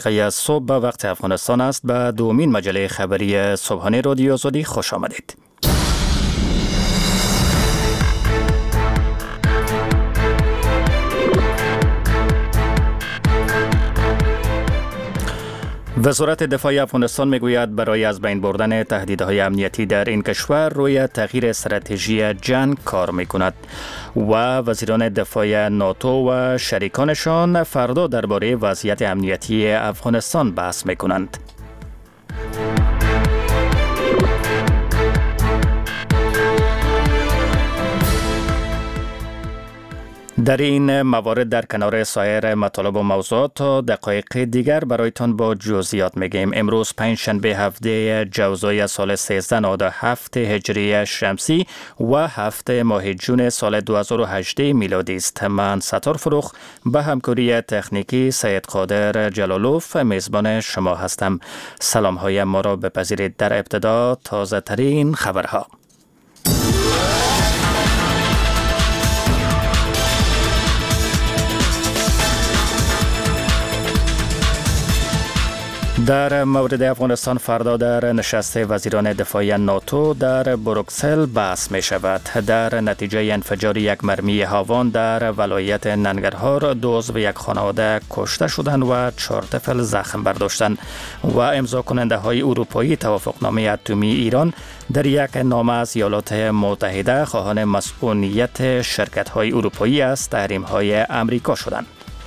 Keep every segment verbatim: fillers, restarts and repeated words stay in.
دقیقه صبح به وقت افغانستان است. به دومین مجله خبری صبحانه رادیو آزادی خوش آمدید. وزارت دفاع افغانستان میگوید برای از بین بردن تهدیدهای امنیتی در این کشور روی تغییر استراتژی جنگ کار میکند و وزیران دفاع ناتو و شریکانشان فردا درباره وضعیت امنیتی افغانستان بحث میکنند. در این موارد در کنار سایر مطالب و موضوعات تا دقایق دیگر برایتان با جزئیات میگیم. امروز پنجشنبه هفته جوزای سال سیزده نود و هفت هجری شمسی و هفته ماه جون سال دو هزار و هجده میلادی است. من ستار فروخ به همکاری تکنیکی سید قادر جلالوف میزبان شما هستم. سلام های ما را بپذیرید. در ابتدا تازه ترین خبرها. در مورد افغانستان فردا در نشست وزیران دفاع ناتو در بروکسل بحث می شود. در نتیجه انفجار یک مرمی هاوان در ولایت ننگرهار دو عضو یک خانواده کشته شدند و چهار طفل زخم برداشتند و امضا کننده های اروپایی توافقنامه اتمی ایران در یک نامه از ایالات متحده خواهان مسئولیت شرکت های اروپایی از تحریم های امریکا شدند.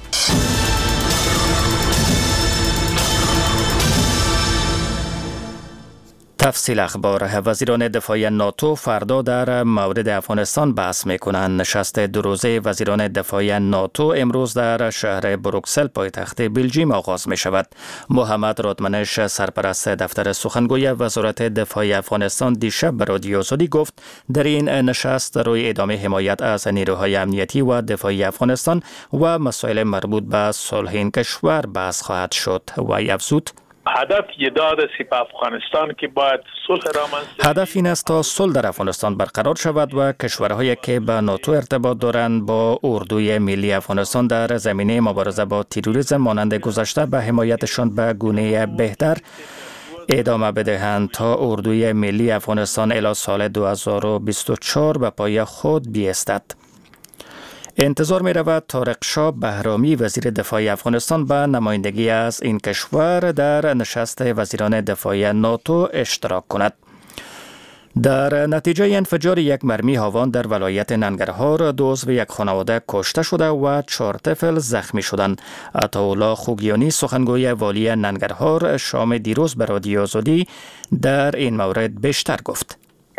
تفصیل اخبار. وزیران دفاع ناتو فردا در مورد افغانستان بحث میکنند. نشست دو روزه وزیران دفاع ناتو امروز در شهر بروکسل پایتخت بلژیم آغاز می شود. محمد رادمنش سرپرست دفتر سخنگوی وزارت دفاع افغانستان دیشب به رادیو آزادی گفت در این نشست روی ادامه حمایت از نیروهای امنیتی و دفاعی افغانستان و مسائل مربوط به صلح این کشور بحث خواهد شد و افزود هدف یداد سپاه افغانستان که باید صلح را هدف این است تا صلح در افغانستان برقرار شود و کشورهایی که به ناتو ارتباط دارند با اردوی ملی افغانستان در زمینه مبارزه با تروریسم مانند گذشته به حمایتشان به گونه بهتر ادامه بدهند تا اردوی ملی افغانستان الی سال دو هزار و بیست و چهار به پای خود بیستد. انتظار می رود طارق شاه بهرامی وزیر دفاع افغانستان به نمایندگی از این کشور در نشست وزیران دفاع ناتو اشتراک کند. در نتیجه انفجار یک مرمی هاوان در ولایت ننگرهار دو عضو یک خانواده کشته شده و چهار طفل زخمی شدند. عطاالله خوگیانی سخنگوی والی ننگرهار شام دیروز به رادیو آزادی در این مورد بیشتر گفت.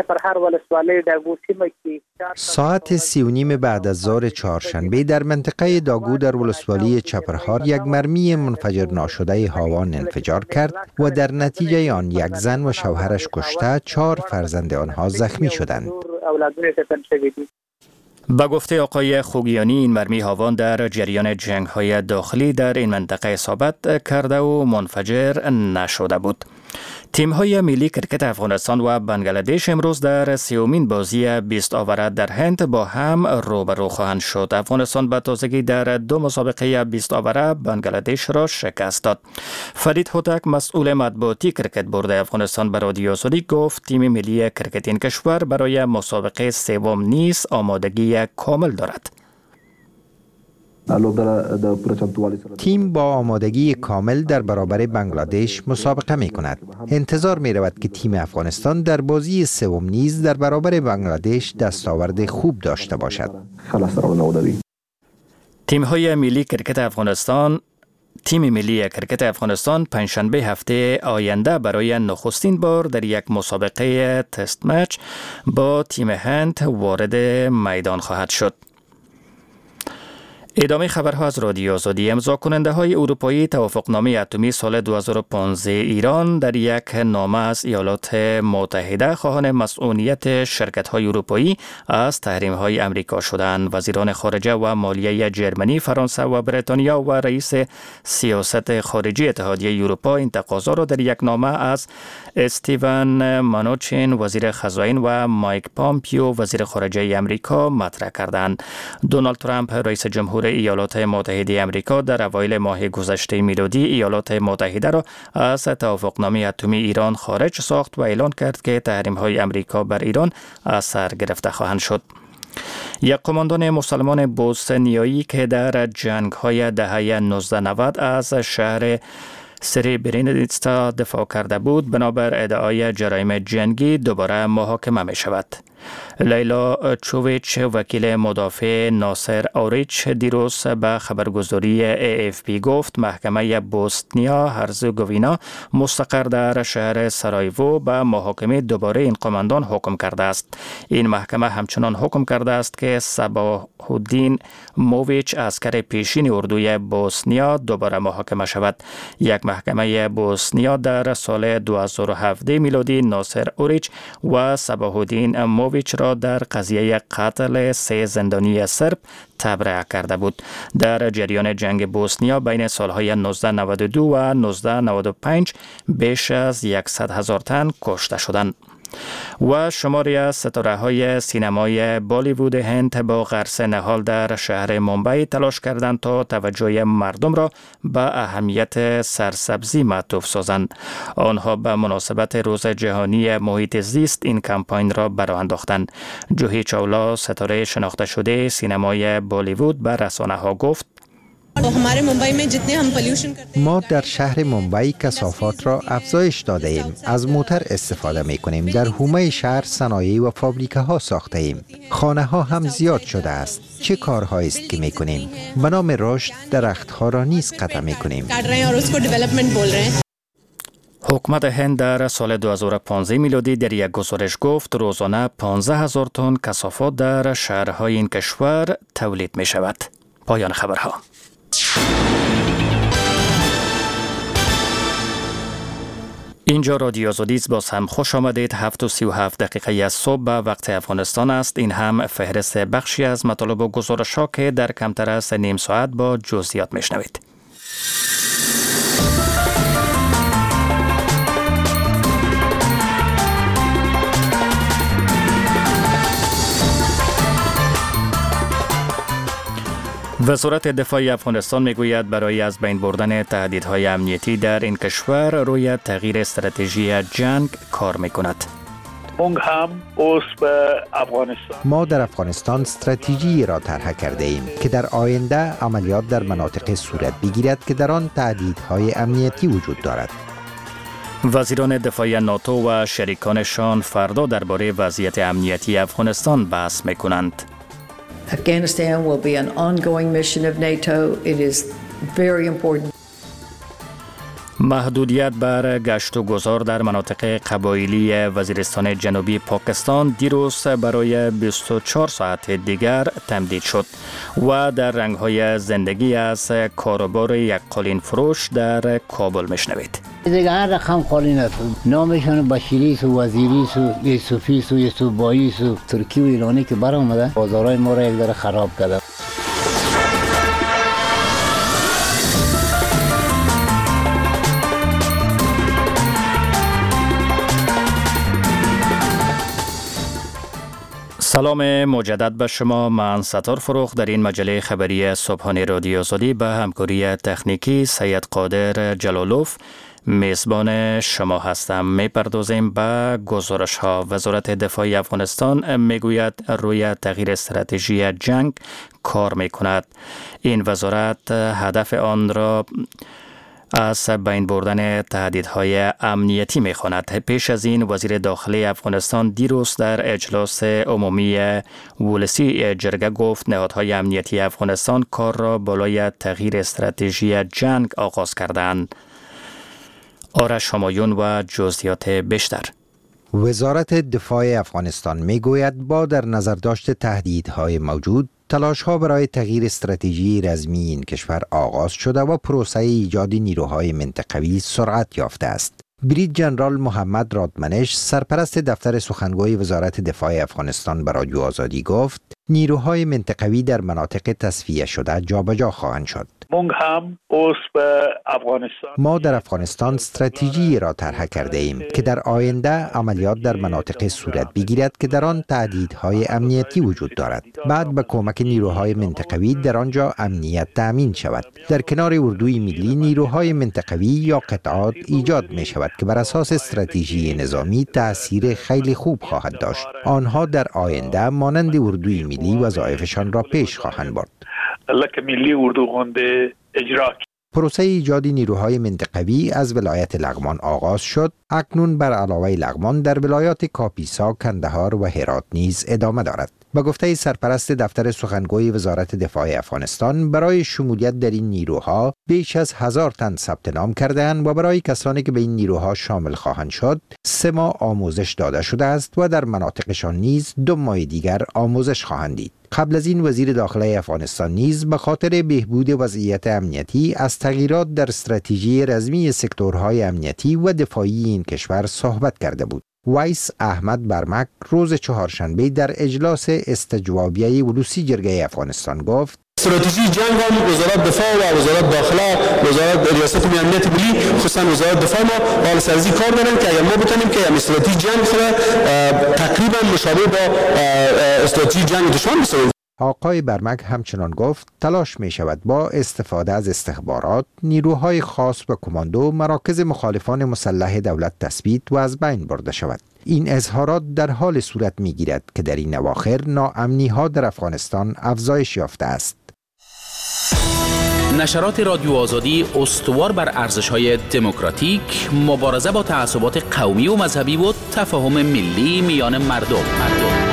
ساعت سی و نیم بعد از ظهر چهارشنبه در منطقه داگو در ولسوالی چپرهار یک مرمی منفجر ناشده هاوان انفجار کرد و در نتیجه آن یک زن و شوهرش کشته، چهار فرزند آنها زخمی شدند. با گفته آقای خوگیانی این مرمی هاوان در جریان جنگ های داخلی در این منطقه اصابت کرده و منفجر نشده بود. تیم های ملی کرکت افغانستان و بنگلادش امروز در سیومین بازی بیست آوره در هند با هم روبرو خواهند شد. افغانستان به تازگی در دو مسابقه بیست آوره بنگلادش را شکست داد. فرید هوتک مسئول مطبوعاتی کرکت بورد افغانستان به رادیو آزادی گفت تیم ملی کرکت این کشور برای مسابقه سوم نیز آمادگی کامل دارد. تیم با آمادگی کامل در برابر بنگلادش مسابقه می کند. انتظار می رود که تیم افغانستان در بازی سوم نیز در برابر بنگلادش دستاورد خوب داشته باشد. تیم های ملی کرکت افغانستان تیم ملی کرکت افغانستان پنجشنبه هفته آینده برای نخستین بار در یک مسابقه تست مچ با تیم هند وارد میدان خواهد شد. ادامه خبرها از رادیو آزادی. امضا کننده های اروپایی توافقنامه اتمی سال دو هزار و پانزده ایران در یک نامه از ایالات متحده خواهان مسئولیت شرکت های اروپایی از تحریم های امریکا شدند. وزیران خارجه و مالیه جرمنی، فرانسه و بریتانیا و رئیس سیاست خارجی اتحادیه اروپا این تقاضا را در یک نامه از استیون مانوچین وزیر خزائن و مایک پامپیو وزیر خارجه امریکا مطرح کردند. دونالد ترامپ رئیس جمهور دستور ایالات متحده آمریکا در اوایل ماه گذشته میلادی ایالات متحده را از توافقنامه اتمی ایران خارج ساخت و اعلان کرد که تحریم‌های آمریکا بر ایران اثر گرفته خواهند شد. یک قماندان مسلمان بوسنیایی که در جنگ‌های دهه نوزده نود از شهر سریبرینیتسا دفاع کرده بود، بنابر ادعای جرایم جنگی دوباره محاکمه می شود. لیلا چوویچ وکیل مدافع ناصر اوریچ دیروز به خبرگزاری ای اف پی گفت محکمه بوسنیا هرزگوینا مستقر در شهر سارایوو به محاکمه دوباره این قماندان حکم کرده است. این محکمه همچنان حکم کرده است که صباح الدین موویچ اسکر پیشین اردوی بوسنیا دوباره محاکمه شود. یک محکمه بوسنیا در سال دو هزار و هفده میلادی ناصر اوریچ و صباح الدین موویچ را در قضیه قتل سه زندانی سرب تبرئه کرده بود. در جریان جنگ بوسنیا بین سالهای نوزده نود و دو و نوزده نود و پنج بیش از صد هزار تن کشته شدند. و شماری از ستاره‌های سینمای بالیوود هند با غرس نهال در شهر مومبای تلاش کردند تا توجه مردم را به اهمیت سرسبزی معطوف سازند. آنها به مناسبت روز جهانی محیط زیست این کمپاین را برآ انداختند. جوهی چاولا ستاره شناخته شده سینمای بالیوود به رسانه‌ها گفت: ما در شهر مومبای کثافات را افزایش داده ایم. از موتر استفاده می کنیم. در حومه شهر صنایع و فابریکه ها ساخته ایم. خانه ها هم زیاد شده است. چه کارهایی است که می کنیم؟ به نام رشد درخت ها را نیز قطع می کنیم. حکومت هند در سال دو هزار و پانزده میلادی در یک گزارش گفت روزانه پانزده هزار تن کثافات در شهرهای این کشور تولید می شود. پایان خبرها. اینجا رادیو آزادی است. باز هم خوش آمدید. هفت و سی و هفت دقیقه از صبح به وقت افغانستان است. این هم فهرست بخشی از مطالب و گزارش‌ها که در کمتر از نیم ساعت با جزئیات میشنوید. وزارت دفاع افغانستان میگوید برای از بین بردن تهدیدهای امنیتی در این کشور روی تغییر استراتژی جنگ کار میکند. ما در افغانستان استراتژی را طرح کرده ایم که در آینده عملیات در مناطق صورت بگیرد که در آن تهدیدهای امنیتی وجود دارد. وزیران دفاع ناتو و شریکانشان فردا درباره وضعیت امنیتی افغانستان بحث میکنند. Afghanistan will be an ongoing mission of NATO. It is very important. محدودیت بر گشت و گذار در مناطق قبایلی وزیرستان جنوبی پاکستان دیروز برای بیست و چهار ساعت دیگر تمدید شد و در رنگ‌های زندگی از کاروبار یک قالین فروش در کابل میشنوید. دیگه هر رقم قالین است. نامشان بشیری و وزیری و یوسفی و یوسفبایی و ترکی و ایرانی که برآمده بازارهای ما را یک ذره خراب کرده. سلام مجدد به شما. من ستار فروخ در این مجله خبری صبحانه رادیو آزادی به همکاری تکنیکی سید قادر جلالوف میزبان شما هستم. میپردازیم به گزارش ها. وزارت دفاع افغانستان میگوید روی تغییر استراتژی جنگ کار میکند. این وزارت هدف آن را از بین بردن تهدیدهای امنیتی می‌خواند. پیش از این وزیر داخلی افغانستان دیروز در اجلاس عمومی ولسی جرگه گفت نهادهای امنیتی افغانستان کار را بالای تغییر استراتژی جنگ آغاز کردند. آرش همایون و جزئیات بیشتر. وزارت دفاع افغانستان میگوید با در نظر داشت تهدیدهای موجود تلاش ها برای تغییر استراتژی رزمی این کشور آغاز شده و پروسه ایجاد نیروهای منطقوی سرعت یافته است. برید جنرال محمد رادمنش سرپرست دفتر سخنگوی وزارت دفاع افغانستان به رادیو آزادی گفت نیروهای منطقوی در مناطق تصفیه شده جابجا خواهند شد. ما در افغانستان استراتژی را طرح کرده ایم که در آینده عملیات در مناطق صورت بگیرد که در آن تهدیدهای امنیتی وجود دارد. بعد به کمک نیروهای منطقوی در آنجا امنیت تأمین شود. در کنار اردوی ملی نیروهای منطقوی یا قطعات ایجاد می شود که بر اساس استراتژی نظامی تأثیر خیلی خوب خواهد داشت. آنها در آینده مانند اردوی ملی وظایفشان را پیش خواهند برد. لکه ملی اردو غنده اجرا. پروسه ایجاد نیروهای منطقوی از ولایت لغمان آغاز شد. اکنون بر علاوه لغمان در ولایات کاپیسا، کندهار و هرات نیز ادامه دارد. با گفته سرپرست دفتر سخنگوی وزارت دفاع افغانستان، برای شمولیت در این نیروها بیش از هزار تن ثبت نام کرده‌اند و برای کسانی که به این نیروها شامل خواهند شد سه ماه آموزش داده شده است و در مناطقشان نیز دو ماه دیگر آموزش خواهند دید. قبل از این وزیر داخله افغانستان نیز به خاطر بهبود وضعیت امنیتی از تغییرات در استراتژی رزمی سکتورهای امنیتی و دفاعی این کشور صحبت کرده بود. وایس احمد برمک روز چهارشنبه در اجلاس استجوابیه ولوسی جرگه افغانستان گفت: استراتژی جنگ هم وزارت دفاع و وزارت داخله، وزارت ریاست امنیت ملی، خصوصا وزارت دفاع ما حال سرزی کار دارن که ما بتونیم که استراتژی جنگ خود تقریبا مشابه با استراتژی جنگ دشمن بسازیم. آقای برمک همچنان گفت تلاش می شود با استفاده از استخبارات، نیروهای خاص و کماندو مراکز مخالفان مسلح دولت تثبیت و از بین برده شود. این اظهارات در حال صورت می گیرد که در این اواخر ناامنی ها در افغانستان افزایش یافته است. نشرات رادیو آزادی استوار بر ارزش‌های دموکراتیک، مبارزه با تعصبات قومی و مذهبی و تفاهم ملی میان مردم. مردم.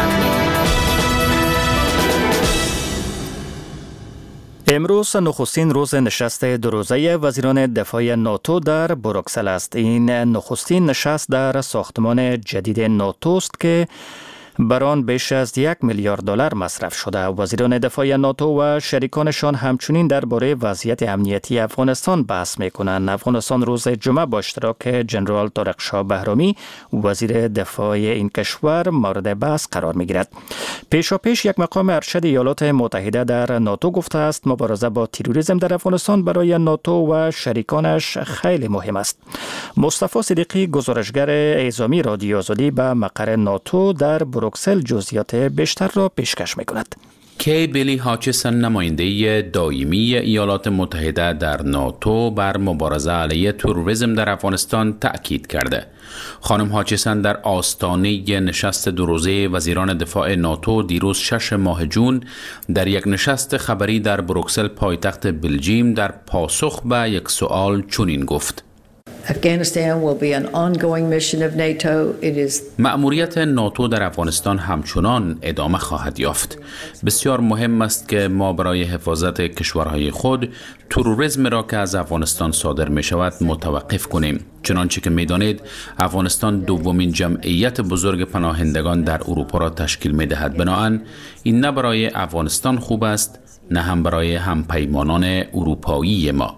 امروز نخستین روز نشست دو روزه وزیران دفاع ناتو در بروکسل است. این نخستین نشست در ساختمان جدید ناتو است که بر آن بیش از یک میلیارد دلار مصرف شده. وزیران دفاع ناتو و شریکانشان همچنین درباره وضعیت امنیتی افغانستان بحث می‌کنند. افغانستان روز جمعه با اشتراک جنرال طارق شاه بهرامی وزیر دفاع این کشور مورد بحث قرار می‌گیرد. پیشاپیش یک مقام ارشد ایالات متحده در ناتو گفته است مبارزه با تروریسم در افغانستان برای ناتو و شریکانش خیلی مهم است. مصطفی صدیقی گزارشگر اعزامی رادیو آزادی به مقر ناتو در بروکسل جزئیات بیشتر را پیشکش می‌کند. کی بیلی هاچسن نماینده دائمی ایالات متحده در ناتو بر مبارزه علیه تروریسم در افغانستان تأکید کرده. خانم هاچسن در آستانه نشست دو روزه وزیران دفاع ناتو دیروز شش ماه جون در یک نشست خبری در بروکسل پایتخت بلژیم در پاسخ به یک سوال چنین گفت: Afghanistan will be an ongoing mission of NATO. It is مأموریت ناتو در افغانستان همچنان ادامه خواهد یافت. بسیار مهم است که ما برای حفاظت کشورهای خود تروریسم را که از افغانستان صادر می شود متوقف کنیم. چنانچه که می دانید افغانستان دومین جمعیت بزرگ پناهندگان در اروپا را تشکیل می دهد. بنابراین این نه برای افغانستان خوب است نه هم برای همپیمانان اروپایی ما.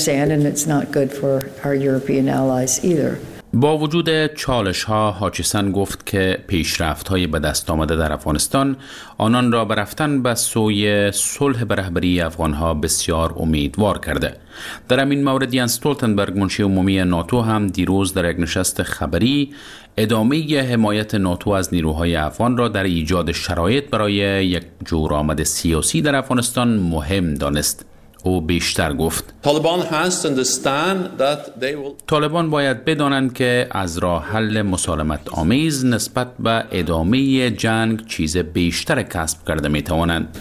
با وجود چالش ها هاچسن گفت که پیشرفت های به دست آمده در افغانستان آنان را به رفتن به سوی صلح به رهبری افغان ها بسیار امیدوار کرده. در همین مورد یانس استولتنبرگ منشی عمومی ناتو هم دیروز در یک نشست خبری ادامه حمایت ناتو از نیروهای افغان را در ایجاد شرایط برای یک جورآمد سیاسی در افغانستان مهم دانست. او بیشتر گفت طالبان باید بدانند که از راه حل مسالمت آمیز نسبت به ادامه جنگ چیز بیشتر کسب کرده می توانند.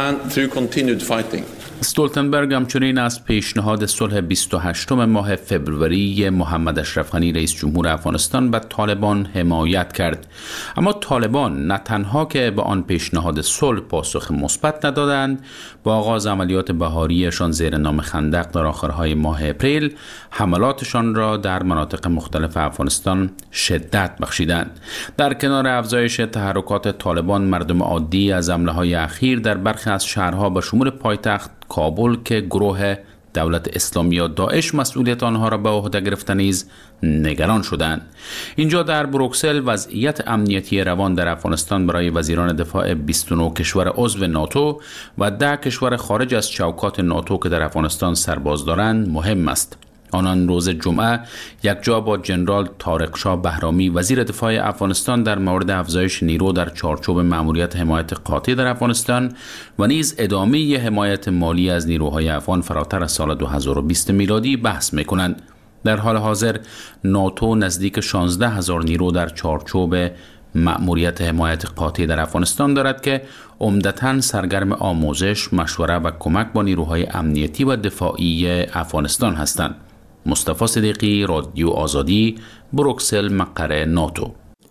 استولتنبرگ همچنین از پیشنهاد صلح بیست و هشتم ماه فبروری محمد اشرف غنی رئیس جمهور افغانستان به طالبان حمایت کرد. اما طالبان نه تنها که به آن پیشنهاد صلح پاسخ مثبت ندادند، با آغاز عملیات بهاریشان زیر نام خندق در آخرهای ماه اپریل حملاتشان را در مناطق مختلف افغانستان شدت بخشیدند. در کنار افزایش تحرکات طالبان، مردم عادی از حمله‌های اخیر در برخی از شهرها به شمول پایتخت کابل که گروه دولت اسلامی یا داعش مسئولیت آنها را به عهده گرفته نیز نگران شدند. اینجا در بروکسل وضعیت امنیتی روان در افغانستان برای وزیران دفاع بیست و نه کشور عضو ناتو و ده کشور خارج از چوکات ناتو که در افغانستان سرباز دارند مهم است. آنان روز جمعه یک جا با جنرال طارق شاه بهرامی وزیر دفاع افغانستان در مورد افزایش نیرو در چارچوب مأموریت حمایت قاطع در افغانستان و نیز ادامه حمایت مالی از نیروهای افغان فراتر از سال دو هزار و بیست میلادی بحث می‌کنند. در حال حاضر ناتو نزدیک شانزده هزار نیرو در چارچوب مأموریت حمایت قاطع در افغانستان دارد که عمدتاً سرگرم آموزش، مشوره و کمک با نیروهای امنیتی و دفاعی افغانستان هستند. مصطفی صدیقی، رادیو آزادی، بروکسل، مقر ناتو.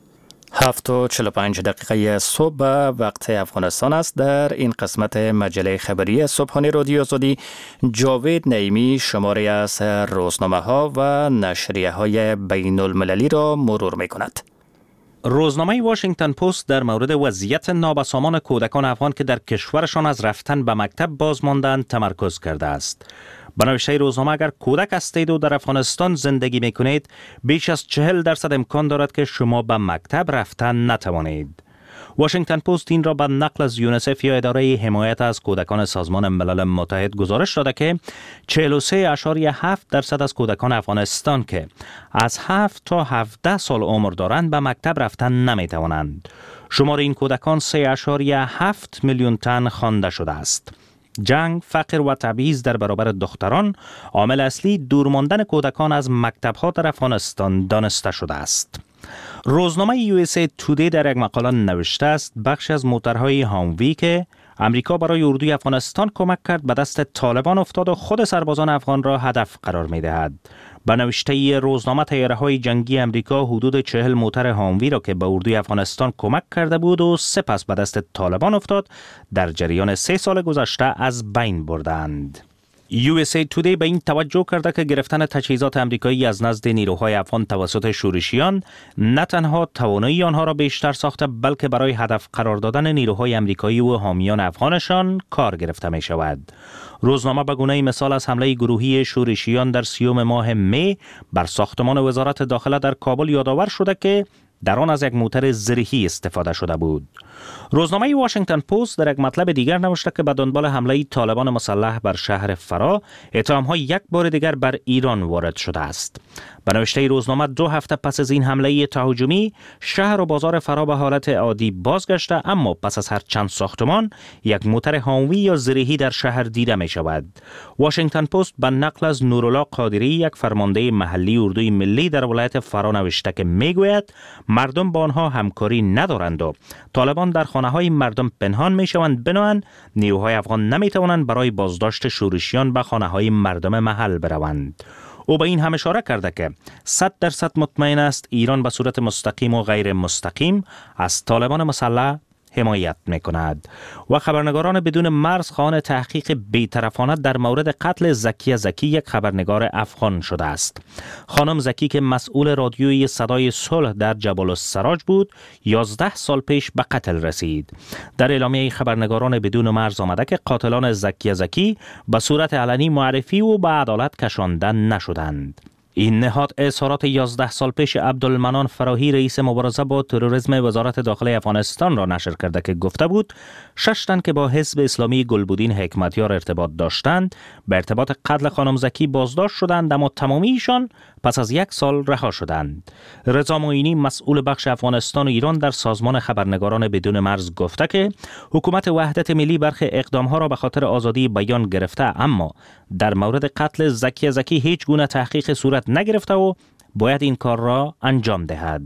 هفت و چهل و پنج دقیقه صبح وقت افغانستان است. در این قسمت مجله خبری صبحانه رادیو آزادی جاوید نعیمی شماره از روزنامه ها و نشریه های بین المللی را مرور می کند. روزنامه واشنگتن پست در مورد وضعیت نابسامان کودکان افغان که در کشورشان از رفتن به مکتب باز ماندند تمرکز کرده است. به نوشته روزنامه اگر کودک هستید و در افغانستان زندگی می کنید بیش از چهل درصد امکان دارد که شما به مکتب رفتن نتوانید. واشنگتن پست این را به نقل از یونیسف یا اداره حمایت از کودکان سازمان ملل متحد گزارش داده که چهل و سه اشاریه هفت درصد از کودکان افغانستان که از هفت تا هفده سال عمر دارند به مکتب رفتن نمی توانند. شمار این کودکان سه اشاریه هفت میلیون تن خوانده شده است. جنگ، فقر و تبعیض در برابر دختران عامل اصلی دور ماندن کودکان از مکتب‌ها در افغانستان دانسته شده است. روزنامه یو اس ای تودی در یک مقاله نوشته است بخش از موترهای هاموی که امریکا برای اردوی افغانستان کمک کرد به دست طالبان افتاد و خود سربازان افغان را هدف قرار می دهد. به نوشته روزنامه طیاره‌های جنگی امریکا حدود چهل موتر هاموی را که به اردوی افغانستان کمک کرده بود و سپس به دست طالبان افتاد در جریان سه سال گذشته از بین بردند. یو اس ای تودی به این توجه کرده که گرفتن تجهیزات امریکایی از نزد نیروهای افغان توسط شورشیان نه تنها توانایی آنها را بیشتر ساخته بلکه برای هدف قرار دادن نیروهای امریکایی و حامیان افغانشان کار گرفته می شود. روزنامه به گونه مثال از حمله گروهی شورشیان در سیوم ماه می بر ساختمان وزارت داخله در کابل یادآور شده که در آن از یک موتر زرهی استفاده شده بود. روزنامه واشنگتن پست در یک مطلب دیگر نوشته که به دنبال حمله طالبان مسلح بر شهر فرا اتهام‌ها یک بار دیگر بر ایران وارد شده است. به نوشته روزنامه دو هفته پس از این حمله تهاجمی شهر و بازار فرا به حالت عادی بازگشته، اما پس از هر چند ساختمان یک موتر هاموی یا زرهی در شهر دیده می شود. واشنگتن پست به نقل از نورالله قادری یک فرمانده محلی اردوی ملی در ولایت فرا نوشته که می گوید مردم با آنها همکاری ندارند و طالبان در خانه های مردم پنهان می شوند، بنابراین نیروهای افغان نمی توانند برای بازداشت شورشیان به خانه های مردم محل بروند. او به این هم اشاره کرده که صد درصد مطمئن است ایران به صورت مستقیم و غیر مستقیم از طالبان مسلح حمایت می کند. و خبرنگاران بدون مرز خواهان تحقیق بی‌طرفانه در مورد قتل زکیه زکی یک خبرنگار افغان شده است. خانم زکی که مسئول رادیوی صدای صلح در جبل السراج بود، یازده سال پیش به قتل رسید. در اعلامیه خبرنگاران بدون مرز آمده که قاتلان زکیه زکی به صورت علنی معرفی و به عدالت کشانده نشدند. این نهاد اظهارات یازده سال پیش عبدالمنان فراهی رئیس مبارزه با تروریسم وزارت داخله افغانستان را نشر کرده که گفته بود شش تن که با حزب اسلامی گلبودین حکمتیار ارتباط داشتند به ارتباط قتل خانم زکی بازداشت شدند، اما تمامی ایشان پس از یک سال رها شدند. رضا معینی مسئول بخش افغانستان و ایران در سازمان خبرنگاران بدون مرز گفته که حکومت وحدت ملی برخی اقدامها را به خاطر آزادی بیان گرفته، اما در مورد قتل زکیه زکی هیچ گونه تحقیق صورت نگرفته و باید این کار را انجام دهد.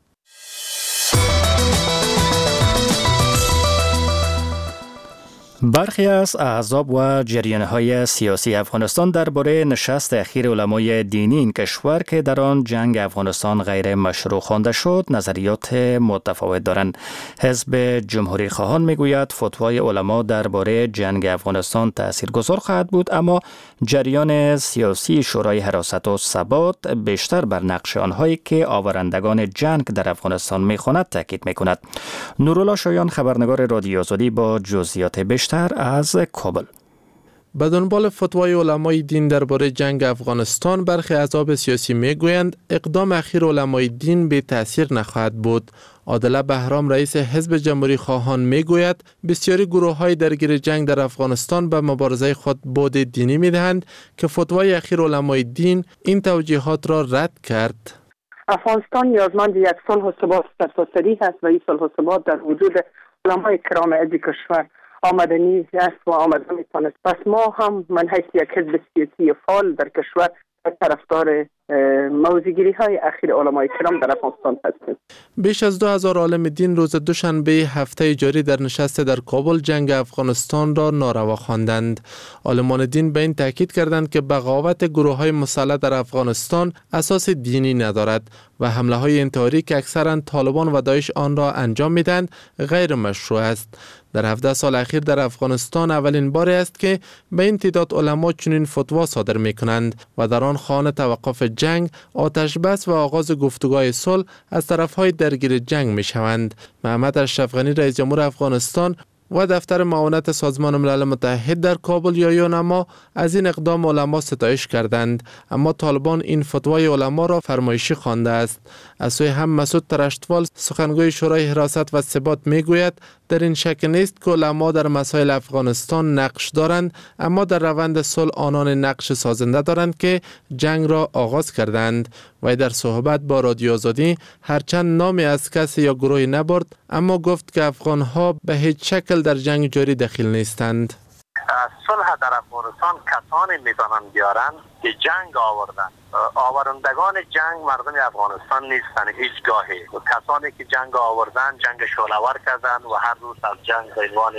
برخی از احزاب و جریان‌های سیاسی افغانستان درباره نشست اخیر علمای دینی این کشور که در آن جنگ افغانستان غیر مشروع خوانده شد نظریات متفاوت دارند. حزب جمهوری خواهان میگوید فتوای علما درباره جنگ افغانستان تاثیرگذار خواهد بود، اما جریان سیاسی شورای حراست و ثبات بیشتر بر نقش آنهایی که آورندگان جنگ در افغانستان میخواند تاکید میکند. نورالله شایان خبرنگار رادیو آزادی با جزئیات بیشتر از کابل. به دنبال فتوای علمای دین درباره جنگ افغانستان، برخی احزاب سیاسی میگویند اقدام اخیر علمای دین به تأثیر نخواهد بود. عادله بهرام رئیس حزب جمهوری خواهان میگوید بسیاری گروه‌های درگیر جنگ در افغانستان به مبارزه خود بعد دینی میدهند که فتوای اخیر علمای دین این توجیهات را رد کرد. افغانستان نیازمند یک صلح و ثبات سرتاسری است و این صلح و ثبات در وجود علمای کرام عزیز کشور آمدنی است و آمده میتواند. پس ما هم من حیث یک حزب سیاسی فعال در کشور طرفدار موضوعگیری های اخیر علمای کرام در افغانستان هستیم. بیش از دو هزار عالم دین روز دوشنبه هفته جاری در نشست در کابل جنگ افغانستان را ناروا خواندند. عالمان دین به این تاکید کردند که بغاوت گروه های مسلح در افغانستان اساس دینی ندارد و حمله های انتحاری که اکثرا طالبان و داعش آن را انجام میدهند غیر مشروع است. در هفده سال اخیر در افغانستان اولین بار است که به این تعداد علما چنین فتوا صادر می کنند و در آن خواهان توقف جنگ، آتش بس و آغاز گفتگوهای صلح از طرفهای درگیر جنگ می شوند. محمد اشرف غنی رئیس جمهور افغانستان و دفتر معاونت سازمان ملل متحد در کابل یا یونما از این اقدام علما ستایش کردند، اما طالبان این فتوای علما را فرمایشی خوانده است. از سوی هم مسعود ترشتوال سخنگوی شورای حراست و ثبات میگوید در این شک نیست که علما در مسائل افغانستان نقش دارند، اما در روند صلح آنان نقش سازنده دارند که جنگ را آغاز کردند. و در صحبت با رادیو آزادی هرچند نامی از کسی یا گروهی نبرد، اما گفت که افغانها به هیچ شکل در جنگ جاری دخیل نیستند. صلح در افغانستان کسانی میتونن بیارن که جنگ آوردن. آورندگان جنگ مردم افغانستان نیستن هیچگاهی. کسانی که جنگ آوردن جنگ شعله‌ور کردن و هر روز از جنگ به عنوان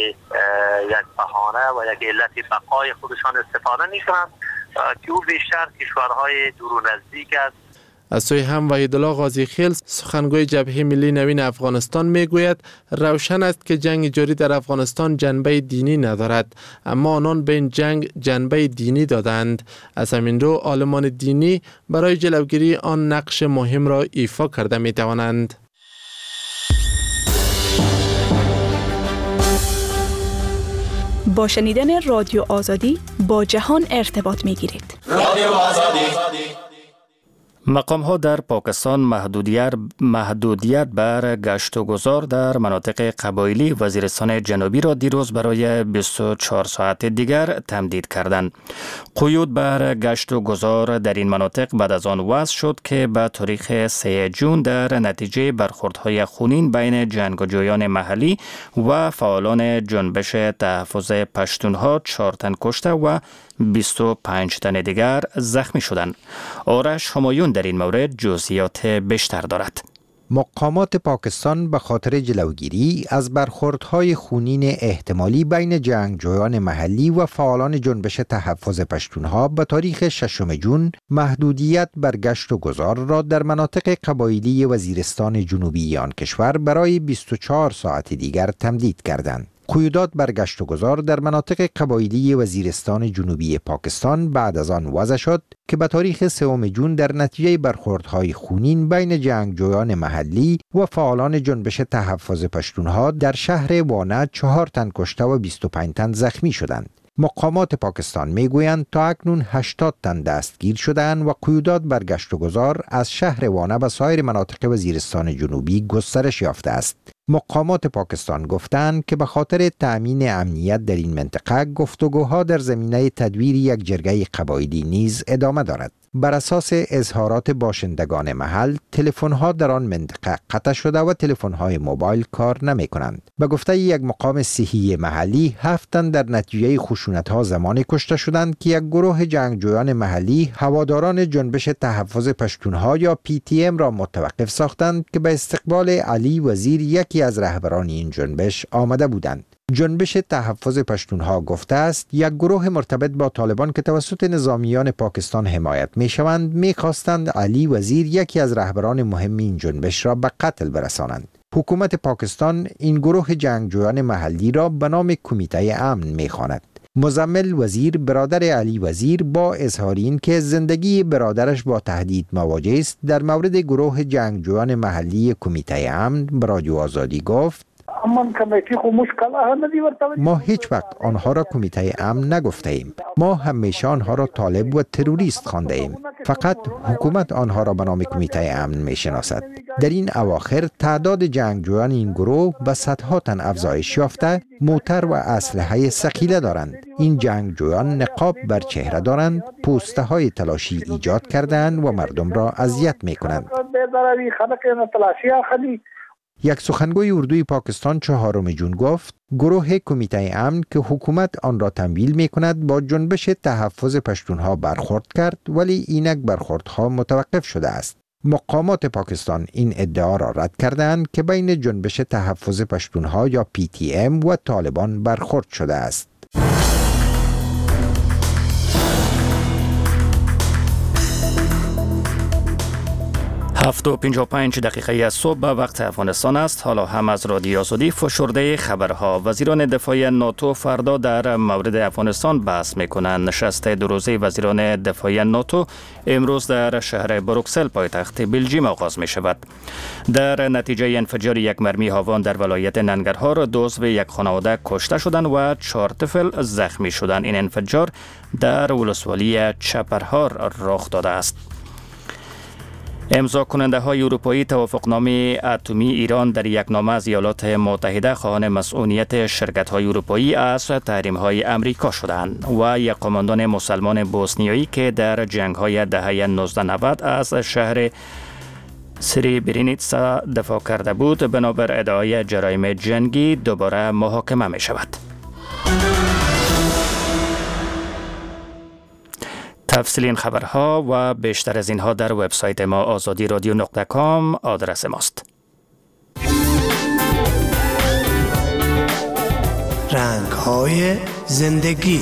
یک بهانه و یک علت بقای خودشان استفاده میکنن که او بیشتر کشورهای دور و نزدیک است. از سوی هم وحیدالله غازی خیل سخنگوی جبهه ملی نوین افغانستان میگوید روشن است که جنگ جاری در افغانستان جنبه دینی ندارد، اما آنان به این جنگ جنبه دینی دادند. از همین رو عالمان دینی برای جلوگیری آن نقش مهم را ایفا کرده می توانند. با شنیدن رادیو آزادی با جهان ارتباط می گیرید. رادیو آزادی. مقام ها در پاکستان محدودیت محدودیت بر گشت و گذار در مناطق قبایلی وزیرستان جنوبی را دیروز برای بیست و چهار ساعت دیگر تمدید کردند. قیود بر گشت و گذار در این مناطق بعد از آن وضع شد که به تاریخ سوم ژوئن در نتیجه برخوردهای خونین بین جنگجویان محلی و فعالان جنبش تحفظ پشتونها چهار تن کشته و بیست و پنج تن دیگر زخمی شدند. آرش همایون در این مورد جزئیات بیشتر دارد. مقامات پاکستان به خاطر جلوگیری از برخوردهای خونین احتمالی بین جنگجویان محلی و فعالان جنبش تحفظ پشتونها به تاریخ ششم ژوئن محدودیت بر گشت و گذار را در مناطق قبایلی وزیرستان جنوبی آن کشور برای بیست و چهار ساعت دیگر تمدید کردند. قیودات بر گشت و گذار در مناطق قبایلی وزیرستان جنوبی پاکستان بعد از آن وضع شد که به تاریخ سوم ژوئن در نتیجه برخوردهای خونین بین جنگجویان محلی و فعالان جنبش تحفظ پشتونها در شهر وانه چهار تن کشته و بیست و پنج تن زخمی شدند. مقامات پاکستان میگویند تا اکنون هشتاد تن دستگیر شدند و قیودات بر گشت و گذار از شهر وانه و سایر مناطق وزیرستان جنوبی گسترش یافته است. مقامات پاکستان گفتند که به خاطر تأمین امنیت در این منطقه گفتگوها در زمینه تدویر یک جرگه قبایلی نیز ادامه دارد. بر اساس اظهارات باشندگان محل، تلفن‌ها در آن منطقه قطع شده و تلفن‌های موبایل کار نمی‌کنند. به گفته یک مقام صحی محلی، هفت تن در نتیجه خشونت‌ها زمانی کشته شدند که یک گروه جنگجویان محلی هواداران جنبش تحفظ پشتونها یا پی تی ام را متوقف ساختند که به استقبال علی وزیر یکی از رهبران این جنبش آمده بودند. جنبش تحفظ پشتونها گفته است یک گروه مرتبط با طالبان که توسط نظامیان پاکستان حمایت می شوند می خواستند علی وزیر یکی از رهبران مهم این جنبش را به قتل برسانند. حکومت پاکستان این گروه جنگجویان محلی را به نام کمیته امن می خواند. مزمل وزیر برادر علی وزیر با اظهار این که زندگی برادرش با تهدید مواجه است در مورد گروه جنگجویان محلی کمیته امن به رادیو آزادی گفت: ما هیچ وقت آنها را کمیته امن نگفته ایم. ما همیشه آنها را طالب و تروریست خوانده ایم. فقط حکومت آنها را به نام کمیته امن می شناسد. در این اواخر تعداد جنگجویان این گروه به صدها تن افزایش یافته، موتر و اسلحه ثقیله دارند. این جنگجویان نقاب بر چهره دارند، پوسته های تلاشی ایجاد کردند و مردم را اذیت می کنند. یک سخنگوی اردوی پاکستان چهارم جون گفت گروه کمیته امن که حکومت آن را تمویل می کند با جنبش تحفظ پشتونها برخورد کرد، ولی اینک برخوردها متوقف شده است. مقامات پاکستان این ادعا را رد کردند که بین جنبش تحفظ پشتونها یا پی تی ام و طالبان برخورد شده است. هفت و پنجاه و پنج دقیقه از صبح به وقت افغانستان است. حالا هم از رادیو آزادی فشرده خبرها. وزیران دفاع ناتو فردا در مورد افغانستان بحث میکنند. نشست دو روزه وزیران دفاع ناتو امروز در شهر بروکسل پایتخت بلژیم آغاز می شود. در نتیجه انفجار یک مرمی هاوان در ولایت ننگرهار دو عضو یک خانواده کشته شدند و چهار طفل زخمی شدند. این انفجار در ولسوالی چپرهار رخ داده است. امضا کننده های اروپایی توافقنامه اتمی ایران در یک نامه از ایالات متحده خواهان مسئولیت شرکت های اروپایی از تحریم های امریکا شدند و یک قماندان مسلمان بوسنیایی که در جنگ های دهه نوزده نود از شهر سریبرینیتسا دفاع کرده بود بنابر ادعای جرایم جنگی دوباره محاکمه می شود. تفصیل این خبرها و بیشتر از اینها در وبسایت ما آزادی رادیو نقطه کام آدرس ماست. رنگ‌های زندگی.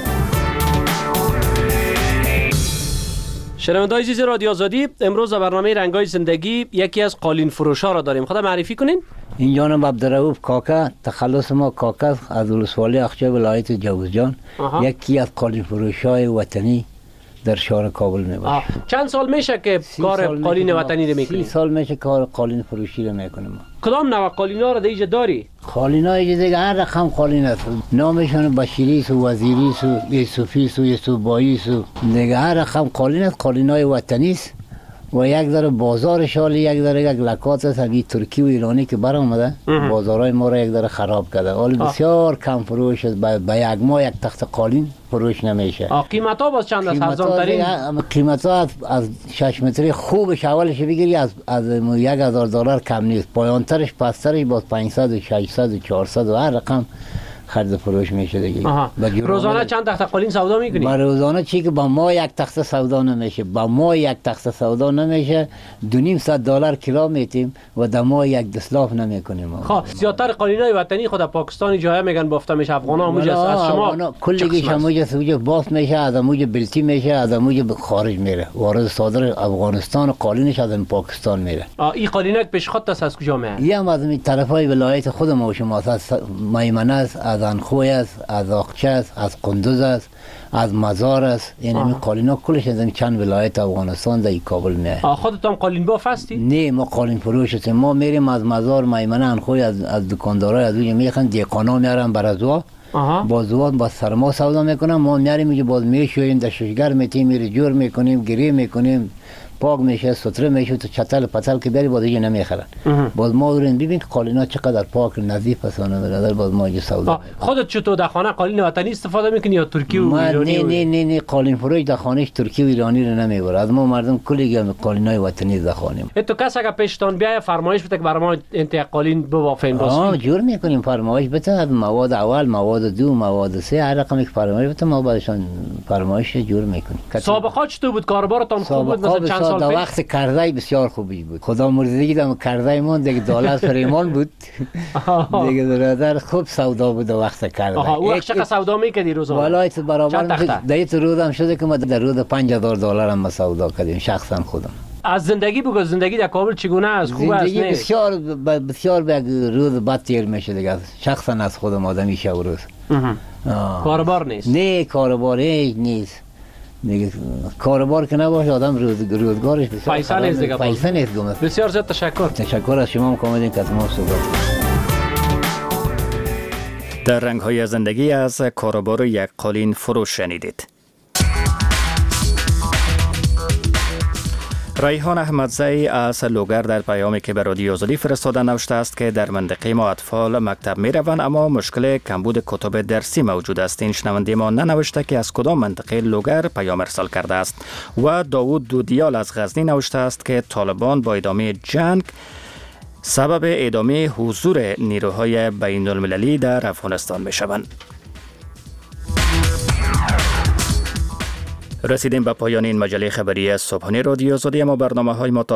شنونده‌های عزیز رادیو آزادی، امروز در برنامه رنگ‌های زندگی یکی از قالین فروش‌ها را داریم. خدا معرفی کنین. اینجا نام عبدالرؤوف کاکا، تخلص ما کاکا از ولسوالی اخچه ولایت جوزجان، یکی از قالین فروش‌های وطنی در شهر کابل میباشه. چند سال میشه که کار قالین وطنی رو میکنی؟ سی سال میشه کار قالین فروشی رو میکنیم. کدام نوع قالینا رو دیگه داری؟ قالینا ایجا دیگه هر رقم قالین است. نامشون بشیریس و وزیریس و یوسفیس و یوسفباییس و دیگه هر رقم قالین است. قالینای وطنی است و یک ذره بازار شالی یک ذره یک لکات است. همین ترکی و ایرانی که برآمده بازارای ما را یک ذره خراب کرده. حال بسیار کم فروش است. به یک ماه یک تخت قالین فروش نمیشه. قیمت ها باز چند است؟ ارزان ترین قیمت ها از, از شش متری خوبش اولش بگیری از از یک هزار دلار کم نیست. پایانترش پسترش باز پانصد و ششصد و چهارصد و هر رقم خرید فروش میشه دیگه. روزانه چند تخت قالین سودا میکنی؟ با روزانه چی که با ما یک تخت سودا نمیشه. با ما یک تخت سودا نمیشه. دو نیم صد دلار کیلو میتیم و در ما یک دسلاف نمیکنیم. خب زیادتر قالینای وطنی خود پاکستانی جای میگن بافته میشه. افغانا موج از شما کلیش موج سوج باف میشه، از موج بلتی میشه، از موج خارج میره. وارد صادر افغانستان قالینش از پاکستان میره. این قالینک پیش خود است از کجا میاد؟ یه از این طرفای ولایت خود ما و شما از میمنه است، از انخوی است، از آقچه است، از قندوز است، از مزار است. یعنی این قالینا کلش از این چند ولایت افغانستان در کابل میاد. خودتون قالین باف هستی؟ نه، ما قالین فروش هستیم. ما میریم از مزار میمنه انخوی از از دکاندارای از اونجا میخوان دیقانا میارن برازوا بازوات با سرما سودا میکنن. ما میاریم اینجا باز میشویم در ششگر میتیم میره جور میکنیم گری میکنیم پاک میشه ستره میشه تو چتل پتل که بری باز اینجا نمیخرن. باز ما اورین ببین که قالینا چقدر پاک نظیف هستن برادر. باز ما اینجا سودا. خودت چطور در خانه قالین وطنی استفاده میکنی یا ترکی و ایرانی؟ نه نه نه نه قالین فروش در خانهش ترکی و ایرانی رو نمیبره. از ما مردم کلی قالینای وطنی در خانیم. تو کس اگه پیشتان بیای فرمایش بده که برای ما انت قالین ببافین باز. آه جور میکنیم فرمایش بده. مواد اول، مواد دو، مواد سه، هر رقم یک فرمایش بده ما بعدشان فرمایش جور میکنیم. سابقه چطور بود؟ کاربارتان خوب بود مثلا چند سال پیش؟ وقت کرده بسیار خوبی بود. خدا مرزیدگی دم کرده مون دیگه دولت فریمان بود. دیگه برادر خوب سودا بود وقت کرده. آها او چقدر سودا میکردی روزانه؟ والایت برابر دیت رودم شده که ما در رود پنج هزار دلار هم سودا کردیم شخصا خودم. از زندگی بگو، زندگی در کابل چگونه است؟ خوب است؟ زندگی بسیار بسیار به روز بد تیر میشه دیگه. شخصا از خودم آدمی شب روز. کاربار نیست؟ نه کاربار نیست. دیگه کاربار که نباشه آدم روز روزگارش بسیار پیسه نیست دیگه. پیسه نیست. بسیار زیاد تشکر. تشکر از شما که اومدین که از ما صحبت در رنگ‌های زندگی از کاروبار یک قالین فروش شنیدید. ریحان احمدزی از لوگر در پیامی که به رادیو آزادی فرستاده نوشته است که در منطقه ما اطفال مکتب می روند اما مشکل کمبود کتب درسی موجود است. این شنونده ما ننوشته که از کدام منطقه لوگر پیام ارسال کرده است. و داوود دودیال از غزنی نوشته است که طالبان با ادامه جنگ سبب ادامه حضور نیروهای بین المللی در افغانستان می شوند. رسیدیم به پایان این مجله خبری صبحانه رادیو آزادی. ما برنامه های